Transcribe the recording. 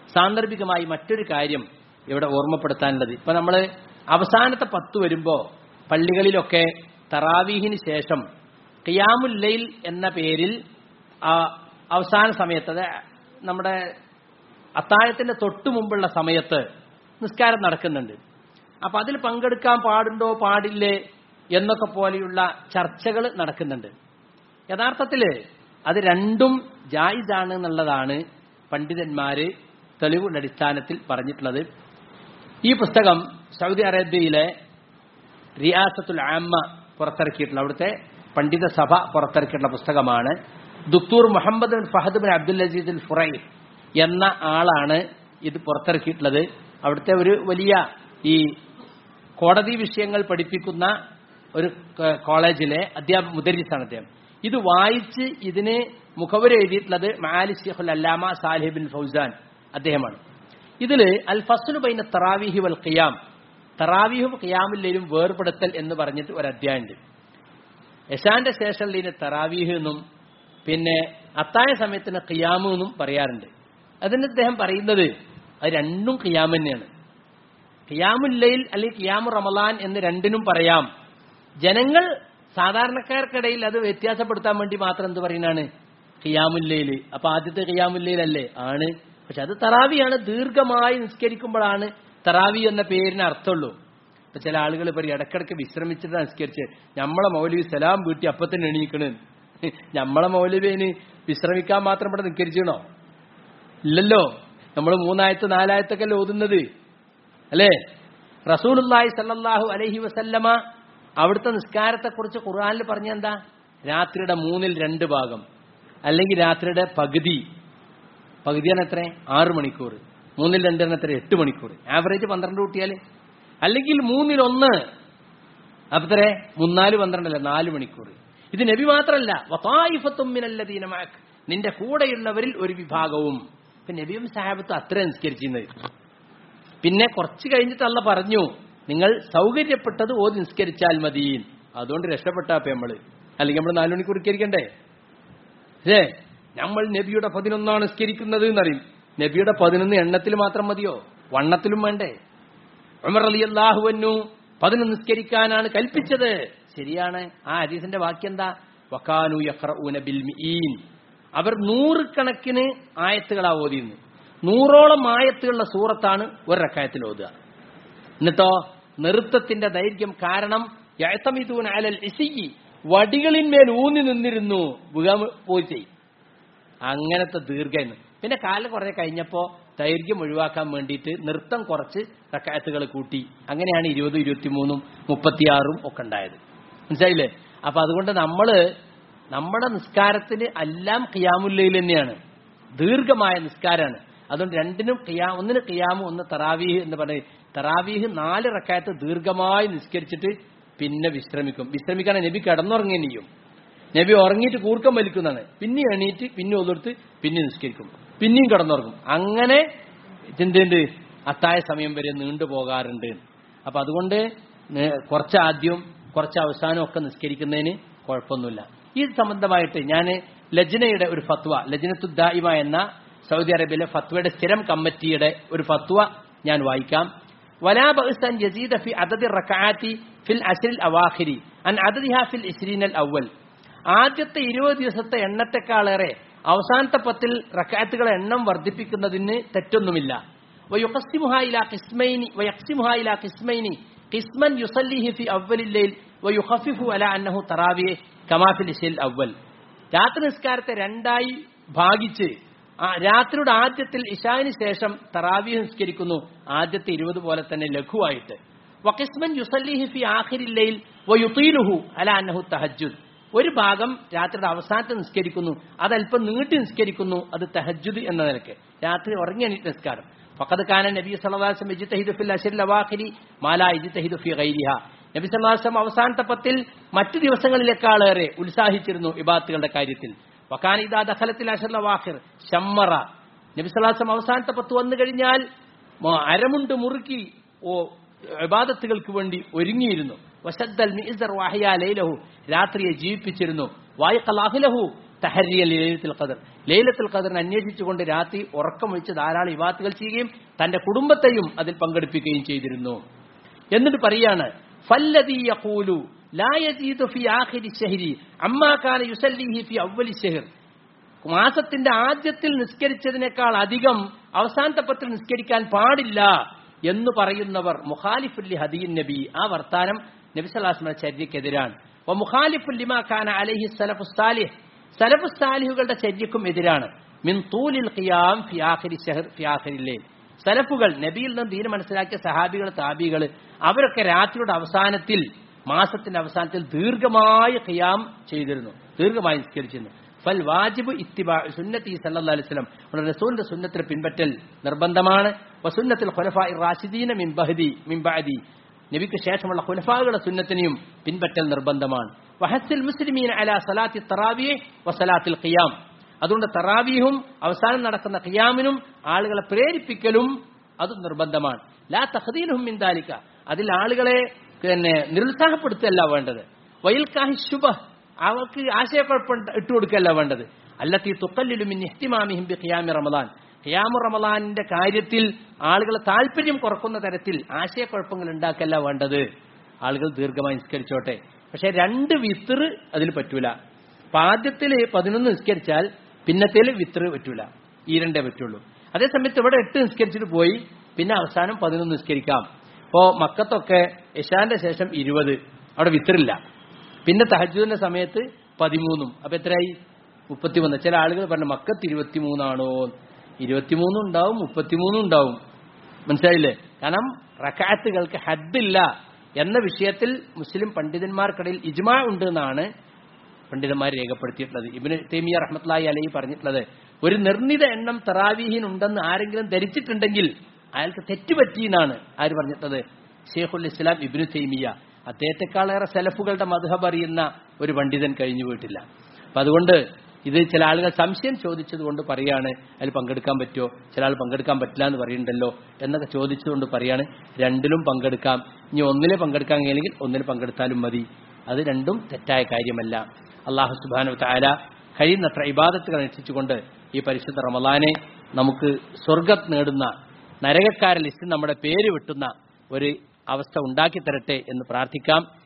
സാന്ദർഭികമായി മറ്റൊരു കാര്യം ഇവിടെ ഓർമ്മപ്പെടുത്താനുള്ളത്, ഇപ്പൊ നമ്മൾ അവസാനത്തെ 10 വരുമ്പോ പള്ളികളിലൊക്കെ തറാവീഹിന് ശേഷം ഖിയാമുൽ ലൈൽ എന്ന പേരിൽ അവസാന സമയത്ത്, അത് നമ്മുടെ അത്താഴത്തിന്റെ തൊട്ടു മുമ്പുള്ള സമയത്ത് നിസ്കാരം നടക്കുന്നുണ്ട്. അപ്പൊ അതിൽ പങ്കെടുക്കാൻ പാടുണ്ടോ പാടില്ലേ എന്നൊക്കെ പോലെയുള്ള ചർച്ചകൾ നടക്കുന്നുണ്ട്. യഥാർത്ഥത്തിൽ അത് രണ്ടും ജായിസാണ് എന്നുള്ളതാണ് പണ്ഡിതന്മാര് തെളിവുകളുടെ അടിസ്ഥാനത്തിൽ പറഞ്ഞിട്ടുള്ളത്. ഈ പുസ്തകം സൗദി അറേബ്യയിലെ റിയാസത്തുൽ ആമ്മ പുറത്തിറക്കിയിട്ടുള്ള, അവിടുത്തെ പണ്ഡിത സഭ പുറത്തിറക്കിയിട്ടുള്ള പുസ്തകമാണ്. ദുക്തൂർ Muhammad bin Fahad bin Abdul Aziz al Furai എന്ന ആളാണ് ഇത് പുറത്തിറക്കിയിട്ടുള്ളത്. അവിടുത്തെ ഒരു വലിയ ഈ കോടതി വിഷയങ്ങൾ പഠിപ്പിക്കുന്ന ഒരു കോളേജിലെ മുദരിസാണ് അദ്ദേഹം. ഇത് വായിച്ച് ഇതിന് മുഖവുര എഴുതിയിട്ടുള്ളത് മആലി ശൈഖുൽ അല്ലാമ സാലിഹ് ബിൻ ഫൗസാൻ അദ്ദേഹമാണ്. ഇതിൽ അൽ ഫസ്ലു ബൈന തറാവീഹി വൽ ഖിയാം, തറാവീഹും ഖിയാമുൽ ലൈലും വേർപെടുത്തൽ എന്ന് പറഞ്ഞിട്ട് ഒരു അധ്യായമുണ്ട്. ഇശാന്റെ ശേഷം ഇതിന് തറാവീഹ് എന്നും പിന്നെ അത്താഴ സമയത്തിന് ഖിയാമു എന്നും പറയാറുണ്ട്. അതിന് അദ്ദേഹം പറയുന്നത് അത് രണ്ടും ഖിയാം തന്നെയാണ്. ഖിയാമുൽ ലൈൽ അല്ലെങ്കിൽ ഖിയാമു റമളാൻ എന്ന് രണ്ടിനും പറയാം. ജനങ്ങൾ സാധാരണക്കാർക്കിടയിൽ അത് വ്യത്യാസപ്പെടുത്താൻ വേണ്ടി മാത്രം എന്ത് പറയുന്നതാണ് ഖിയാമുൽ ലൈൽ. അപ്പൊ ആദ്യത്തെ ഖിയാമുൽ ലൈൽ അല്ലേ ആണ്, പക്ഷെ അത് തറാവിയാണ്. ദീർഘമായി നിസ്കരിക്കുമ്പോഴാണ് തറാവി എന്ന പേരിന് അർത്ഥമുള്ളൂ. ഇപ്പൊ ചില ആളുകൾ പറയും ഇടക്കിടക്ക് വിശ്രമിച്ചിട്ട് നിസ്കരിച്ച്, നമ്മളെ മൗലവി സലാം വീട്ടി അപ്പത്തന്നെ എണീക്കണ്, നമ്മളെ മൗലവിന് വിശ്രമിക്കാൻ മാത്രം ഇവിടെ നിസ്കരിച്ചണോ? ഇല്ലല്ലോ, നമ്മൾ 3 ആയത്ത് 4 ആയത്തൊക്കെ അല്ലേ ഓതുന്നത്, അല്ലേ? റസൂലുള്ളാഹി സ്വല്ലല്ലാഹു അലൈഹി വസല്ലമ അവിടുത്തെ നിസ്കാരത്തെക്കുറിച്ച് ഖുർആനിൽ പറഞ്ഞെന്താ? രാത്രിയുടെ 2/3 ഭാഗം, അല്ലെങ്കിൽ രാത്രിയുടെ പകുതിയാണ് എത്ര? 6 മണിക്കൂർ. 2/3 എത്ര? 8 മണിക്കൂർ. ആവറേജ് 12 കൂട്ടിയാൽ, അല്ലെങ്കിൽ 1/3. അപ്പൊ എത്ര? 3 4 12 അല്ല, 4 മണിക്കൂർ. ഇത് നബി മാത്രമല്ല, വതായിഫത്തും മിനല്ലദീന മഅക്, നിന്റെ കൂടെയുള്ളവരിൽ ഒരു വിഭാഗവും. ഇപ്പൊ നബിയും സഹാബത്തും അത്ര നിസ്കരിച്ചിരുന്നത്. പിന്നെ കുറച്ച് കഴിഞ്ഞിട്ട് അല്ലാഹ് പറഞ്ഞു, നിങ്ങൾ സൗകര്യപ്പെട്ടത് ഓതി നിസ്കരിച്ചാൽ മതി. അതുകൊണ്ട് രക്ഷപ്പെട്ടാപ്പ നമ്മള്, അല്ലെങ്കിൽ നമ്മൾ 4 മണിക്കൂർ നിസ്കരിക്കണ്ടേ? നമ്മൾ നബിയുടെ 11 നിസ്കരിക്കുന്നത് എന്നറിയും. നബിയുടെ 11 എണ്ണത്തിൽ മാത്രം മതിയോ? വണ്ണത്തിലും വേണ്ടേ? ഉമർ റളിയല്ലാഹു അൻഹു 11 നിസ്കരിക്കാനാണ് കൽപ്പിച്ചത്. ശരിയാണ്. ആ ഹദീസിന്റെ വാക്യം എന്താ? വകാനു യഖറഊന ബിൽ മിഈൻ, അവർ 100 കണക്കിന് ആയത്തുകളാ ഓതിയിരുന്നു. 100ഓളം ആയത്തുകളുള്ള സൂറത്താണ് ഒരു റക്അത്തിൽ ഓതുക. എന്നിട്ടോ നൃത്തത്തിന്റെ ദൈർഘ്യം കാരണം യഅ്തമിദൂന അലൽ ഇസിയി, വടികളിന്മേൽ ഊന്നി നിന്നിരുന്നു പോയി. അങ്ങനത്തെ ദീർഘം. പിന്നെ കാലം കുറെ കഴിഞ്ഞപ്പോ ദൈർഘ്യം ഒഴിവാക്കാൻ വേണ്ടിയിട്ട് നൃത്തം കുറച്ച് റക്അത്തുകൾ കൂട്ടി. അങ്ങനെയാണ് 20, 23, 36 ഒക്കെ ഉണ്ടായത്. മനസ്സിലായില്ലേ? അപ്പൊ അതുകൊണ്ട് നമ്മുടെ നിസ്കാരത്തിന് എല്ലാം ഖിയാമുൽ ലൈൽ തന്നെയാണ്, ദീർഘമായ നിസ്കാരമാണ്. അതുകൊണ്ട് രണ്ടിനും ഒന്നിന് ഖിയാമു, ഒന്ന് തറാവീഹ് എന്ന് പറയും. തറാവീഹ് 4 റക്അത്ത് ദീർഘമായി നിസ്കരിച്ചിട്ട് പിന്നെ വിശ്രമിക്കാൻ നബി കിടന്നുറങ്ങുകയും ചെയ്യും. നബി ഉറങ്ങിയിട്ട് കൂർക്കം വലിക്കുന്നതാണ്. പിന്നെ എണീറ്റ് പിന്നെ ഒന്നെടുത്ത് പിന്നെ നിസ്കരിക്കും, പിന്നെയും കിടന്നുറങ്ങും. അങ്ങനെ ചിന്തയുണ്ട്, അത്താഴ സമയം വരെ നീണ്ടുപോകാറുണ്ട്. അപ്പൊ അതുകൊണ്ട് കുറച്ച് ആദ്യവും കുറച്ച് അവസാനവും ഒക്കെ നിസ്കരിക്കുന്നതിന് കുഴപ്പമൊന്നുമില്ല. ഈ സംബന്ധമായിട്ട് ഞാൻ ലജ്നയുടെ ഒരു ഫത്വ, ലജ്നത്തുൽ ദായിമ എന്ന സൗദി അറേബ്യയിലെ ഫത്വയുടെ സ്ഥിരം കമ്മിറ്റിയുടെ ഒരു ഫത്വ ഞാൻ വായിക്കാം. വലാ ബഅസ് അൻ യസീദ ഫി അദദി റക്അഅതി ഫിൽ അശ്റിൽ അവാഖിരി അൻ അദദിഹാ ഫിൽ 20 അൽ അവൽ. ആദ്യത്തെ 20 ദിവസത്തെ എണ്ണത്തെക്കാളേറെ അവസാനത്തെ 10 റക്അത്തുകളെ എണ്ണം വർദ്ധിപ്പിക്കുന്നതിന് തെറ്റൊന്നുമില്ല. വയുഖസ്സിമുഹാ ഇലാ ഖിസ്മൈനി ഖിസ്മൻ യുസല്ലിഹി ഫി അവ്വലിൽ ലൈൽ വയുഖഫിഫു അലാ അന്നഹു തറാവീഹ് കമാ ഫിൽ ഇശ്റിൽ അവൽ. രാത്രി നിസ്കാരത്തെ 2ആയി ഭാഗിച്ച് രാത്രിയുടെ ആദ്യത്തിൽ ഇശാന് ശേഷം തറാവീഹ് നിസ്കരിക്കുന്നു, ആദ്യത്തെ 20 പോലെ തന്നെ ലഘുവായിട്ട്. വഖിസ്മൻ യുസല്ലിഹി ഫി ആഖിരിൽ ലൈൽ വയുതീലുഹു അലാ അന്നഹു തഹജ്ജുദ്. ഒരു ഭാഗം രാത്രിയുടെ അവസാനത്തെ നിസ്കരിക്കുന്നു, അതല്പം നീട്ടി നിസ്കരിക്കുന്നു, അത് തഹജ്ജുദ് എന്ന നിലയ്ക്ക്, രാത്രി ഉറങ്ങി എണീറ്റ് നിസ്കാരം. ഫഖദ് കാന നബി സല്ലല്ലാഹു അലൈഹി വസല്ലം യജ്തഹിദു ഫിൽ അശ്റിൽ അവാഖിരി മാ ലാ യജ്തഹിദു ഫി ഗൈരിഹാ. നബി സല്ലല്ലാഹു അലൈഹി വസല്ലം അവസാനത്തെ 10 മറ്റു ദിവസങ്ങളിലേക്കാളേറെ ഉത്സാഹിച്ചിരുന്നു ഇബാദത്തുകളുടെ കാര്യത്തിൽ. വകാന ഇദാ ദഖലത്തിൽ അശ്റിൽ അവാഖിർ ശമ്മറ. നബി സല്ലല്ലാഹു അലൈഹി വസല്ലം അവസാനത്തെ 10 വന്നു കഴിഞ്ഞാൽ അരമുണ്ട് മുറുക്കി ഇബാദത്തുകൾക്ക് വേണ്ടി ഒരുങ്ങിയിരുന്നു. വശദ്ദൽ മിഇസർ വഹയാ ലൈലഹു, രാത്രിയെ ജീവിപ്പിച്ചിരുന്നു. വയഖൽ അഹ്ലഹു തഹരിയ ലൈലത്തുൽ ഖദർ, ലൈലത്തുൽ ഖദറിനെ അന്വേഷിച്ചുകൊണ്ട് രാത്രി ഉറക്കമൊഴിച്ച് ധാരാളം ഇബാദത്തുകൾ ചെയ്യുകയും തന്റെ കുടുംബത്തെയും അതിൽ പങ്കെടുപ്പിക്കുകയും ചെയ്തിരുന്നു. എന്നിട്ട് പറയാണ് ഫല്ലദീ യഖൂലു ലാ യസീദു ഫി ആഖിരി ശഹരി അമ്മാ കാന യുസല്ലിഹി ഫി അവ്വലി ശഹർ. മാസത്തിന്റെ ആദ്യത്തിൽ നിസ്കരിച്ചതിനേക്കാൾ അധികം അവസാനത്തെ പത്തിൽ നിസ്കരിക്കാൻ പാടില്ല എന്ന് പറയുന്നവർ മുഖാലിഫുൽ ഹദീൻ നബി, ആ വർത്താനം നബി സല്ലല്ലാഹു അലൈഹി വസല്ലം ചര്യക്കെതിരാണ്. വ മുഖാലിഫുൽ ലിമാ കാന അലൈഹി സലഫുസ് സാലിഹ്, സലഫുസ് സാലിഹുകളുടെ ചര്യക്കും എതിരാണ്. മിൻ തൂലിൽ ഖിയാം ഫി ആഖിരി ശഹർ ഫി ആഖിരിൽ ലൈൽ. സലഫുകൾ നബിയിൽ നിന്ന് ദീൻ മനസ്സിലാക്കിയ സഹാബികൾ താബികൾ അവരൊക്കെ രാത്രിയുടെ അവസാനത്തിൽ, മാസത്തിന്റെ അവസാനത്തിൽ ദീർഘമായ ഖിയാം ചെയ്തിരുന്നു, ദീർഘമായി നിസ്കരിച്ചിരുന്നു. ഫൽ വാജിബു ഇത്തിബാഉ സുന്നത്തി സല്ലല്ലാഹു അലൈഹി വസല്ലം, റസൂലിന്റെ സുന്നത്തിനെ പിൻപറ്റൽ നിർബന്ധമാണ്. വസുന്നത്തുൽ ഖുലഫാഇർ റാഷിദീന മിൻ ബഅദി, നബിക്ക് ശേഷമുള്ള ഖുലഫാകളുടെ സുന്നത്തിനെയും പിൻപറ്റൽ നിർബന്ധമാണ്. വഹസ്സിൽ മുസ്ലിമീന അലാ സലാത്തി തറാവീഹ് വസലാത്തിൽ ഖിയാം, അതുകൊണ്ട് തറാവീഹും അവസാനം നടക്കുന്ന ഖിയാമിനും ആളുകളെ പ്രേരിപ്പിക്കലും അത് നിർബന്ധമാണ്. ലാ തഖ്ദീലുഹും മിൻ ദാലിക, അതിൽ ആളുകളെ നിരുത്സാഹപ്പെടുത്തുകയല്ല വേണ്ടത്. വയൽക്കാഹി ശുബഹ്, അവർക്ക് ആശയക്കുഴപ്പം ഇട്ടുകൊടുക്കുകയല്ല വേണ്ടത്. അല്ലത്തി തുഖല്ലിലു മിൻ ഇഹ്തിമാമിഹിം ബി ഖിയാമി റമളാൻ, ഖിയാമു റമളാനിന്റെ കാര്യത്തിൽ ആളുകളെ താല്പര്യം കുറക്കുന്ന തരത്തിൽ ആശയക്കുഴപ്പങ്ങൾ ഉണ്ടാക്കല്ല വേണ്ടത്. ആളുകൾ ദീർഘമായി നിസ്കരിച്ചോട്ടെ, പക്ഷെ 2 വിത്ർ അതിൽ പറ്റൂല. അപ്പൊ ആദ്യത്തിൽ 11 നിസ്കരിച്ചാൽ പിന്നത്തേൽ വിത്ർ പറ്റൂല, ഈ 2 പറ്റുള്ളൂ. അതേസമയത്ത് ഇവിടെ 8 നിസ്കരിച്ചിട്ട് പോയി, പിന്നെ അവസാനം 11 നിസ്കരിക്കാം. ഇപ്പോ മക്കത്തൊക്കെ ഇശാന്റെ ശേഷം 20, അവിടെ വിത്രില്ല. പിന്നെ തഹജ്ജുദിന്റെ സമയത്ത് 13, അപ്പൊ എത്രയായി? 31. ചില ആളുകൾ പറഞ്ഞു മക്കത്ത് 23 ആണോ? 23 ഉണ്ടാവും, 33 ഉണ്ടാവും. മനസ്സിലായില്ലേ? കാരണം റക്അത്തുകൾക്ക് ഹദ്ദില്ല എന്ന വിഷയത്തിൽ മുസ്ലിം പണ്ഡിതന്മാർക്കിടയിൽ ഇജ്മാ ഉണ്ട് എന്നാണ് പണ്ഡിതന്മാർ രേഖപ്പെടുത്തിയിട്ടുള്ളത്. ഇബ്നു തൈമിയ്യ റഹ്മത്തുള്ളാഹി അലൈഹി പറഞ്ഞിട്ടുള്ളത്, ഒരു നിർണിത എണ്ണം തറാവീഹിനുണ്ടെന്ന് ആരെങ്കിലും ധരിച്ചിട്ടുണ്ടെങ്കിൽ അയാൾക്ക് തെറ്റുപറ്റി എന്നാണ് ആര് പറഞ്ഞിട്ടുള്ളത്? ശൈഖുൽ ഇസ്ലാം ഇബ്നു തൈമിയ്യ. അദ്ദേഹത്തെക്കാളേറെ സലഫുകളുടെ മദ്ഹബ് അറിയുന്ന ഒരു പണ്ഡിതൻ കഴിഞ്ഞു പോയിട്ടില്ല. അപ്പൊ അതുകൊണ്ട് ഇത് ചില ആളുകൾ സംശയം ചോദിച്ചതുകൊണ്ട് പറയാണ് അതിൽ പങ്കെടുക്കാൻ പറ്റുമോ, ചില ആൾ പങ്കെടുക്കാൻ പറ്റില്ല എന്ന് പറയുന്നുണ്ടല്ലോ എന്നൊക്കെ ചോദിച്ചുകൊണ്ട് പറയാണ് 2ലും പങ്കെടുക്കാം. ഇനി 1 പങ്കെടുക്കാൻ കഴിയില്ലെങ്കിൽ 1 പങ്കെടുത്താലും മതി. അത് 2 തെറ്റായ കാര്യമല്ല. അല്ലാഹു സുബ്ഹാനഹു വ തആല കഴിയുന്നത്ര ഇബാദത്തുകൾ അനുഷ്ഠിച്ചുകൊണ്ട് ഈ പരിശുദ്ധ റമളാനെ നമുക്ക് സ്വർഗ്ഗം നേടുന്ന, നരകക്കാരുടെ ലിസ്റ്റിൽ നമ്മുടെ പേര് വിട്ടുന്ന ഒരു അവസ്ഥ ഉണ്ടാക്കി തരട്ടെ എന്ന് പ്രാർത്ഥിക്കാം.